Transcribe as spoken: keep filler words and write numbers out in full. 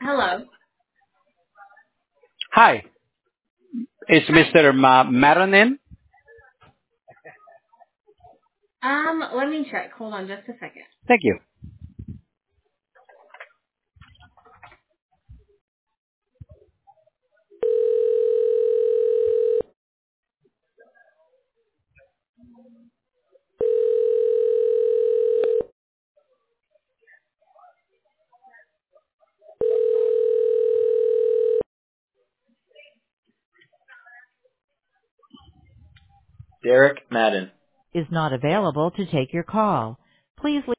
Hello. Hi, it's Hi. mister Ma- Maronin. Um, let me check. Hold on just a second. Thank you. Derek Madden. is not available to take your call. Please leave